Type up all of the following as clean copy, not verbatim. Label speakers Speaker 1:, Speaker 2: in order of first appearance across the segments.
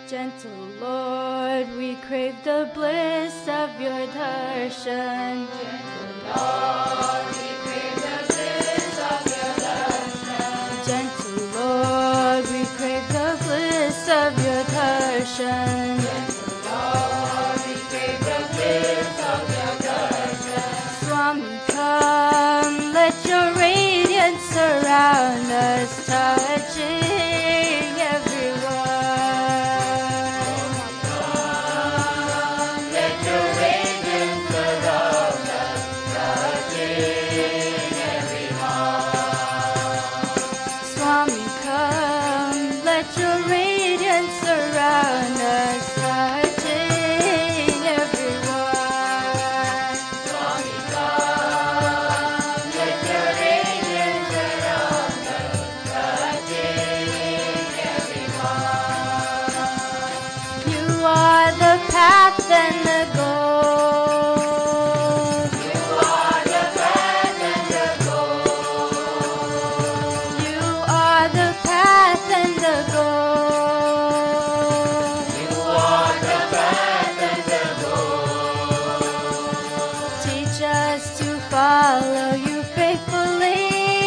Speaker 1: Gentle Lord, we crave the bliss of your darshan.
Speaker 2: Gentle Lord, we crave the bliss of your darshan.
Speaker 1: Gentle Lord, we crave the bliss of your darshan.
Speaker 2: Gentle Lord, we crave the bliss of your darshan.
Speaker 1: Swami, come, let your radiance surround us, touching everyone.
Speaker 2: Let your radiance surround us, touching everyone.
Speaker 1: Swami, come, let your radiance surround us, touching everyone.
Speaker 2: Swami, come, let your radiance surround us, touching everyone.
Speaker 1: You are the path and the goal.
Speaker 2: You are the path and the goal.
Speaker 1: You are the path and the goal.
Speaker 2: You are the path and the goal.
Speaker 1: Teach us to follow you faithfully.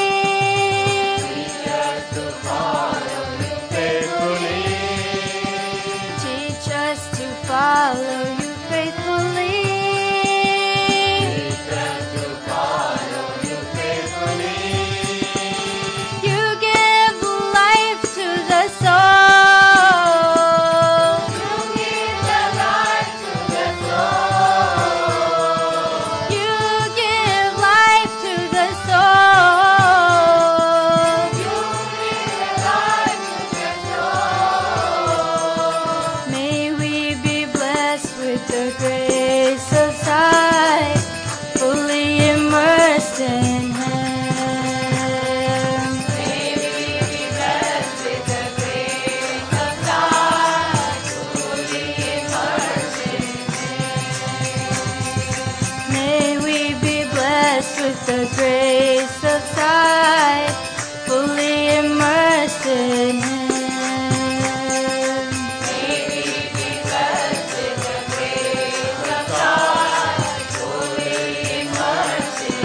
Speaker 2: Teach us to follow you faithfully.
Speaker 1: Teach us to follow you faithfully.
Speaker 2: Teach us to follow you faithfully.
Speaker 1: You give life to the soul.
Speaker 2: You give the life to the soul.
Speaker 1: You give life to the soul.
Speaker 2: You give the life to the soul.
Speaker 1: May we be blessed with the grace of sight, fully immersed in Him.
Speaker 2: May we be blessed with the grace of God, fully immersed in
Speaker 1: May we be blessed with the grace of sight, fully immersed in Him.
Speaker 2: May we be blessed with the grace of God, fully immersed in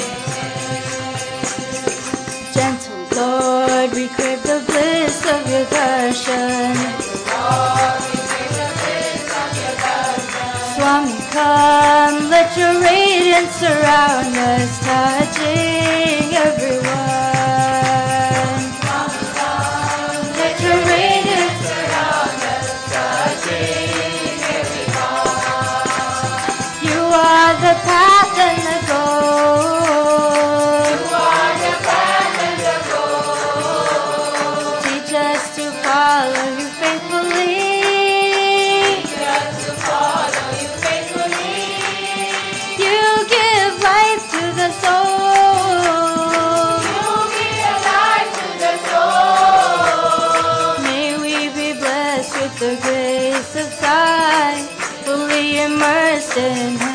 Speaker 1: Gentle Lord, we crave the bliss of your darshan.
Speaker 2: Lord, we crave the bliss of your darshan.
Speaker 1: Swami, come, let your radiance surround us, touching everyone.
Speaker 2: Swami, come, let your radiance surround us, touching everyone.
Speaker 1: You are the path and the goal.
Speaker 2: You are the path and the goal.
Speaker 1: Teach us to follow you faithfully.
Speaker 2: Teach us to follow you faithfully.
Speaker 1: You give life to the soul.
Speaker 2: You give life to the soul.
Speaker 1: May we be blessed with the grace of sight, fully immersed in Him.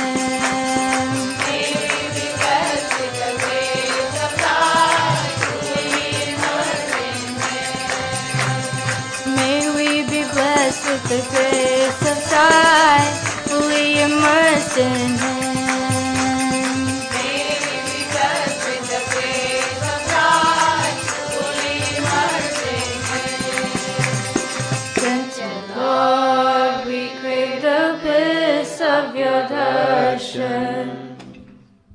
Speaker 2: May we be blessed with the grace of God, fully immersed in
Speaker 1: May we be blessed with the grace of sight, fully immersed in Him.
Speaker 2: May we be blessed with the grace of God, fully immersed in
Speaker 1: Gentle Lord, we crave the bliss of your darshan.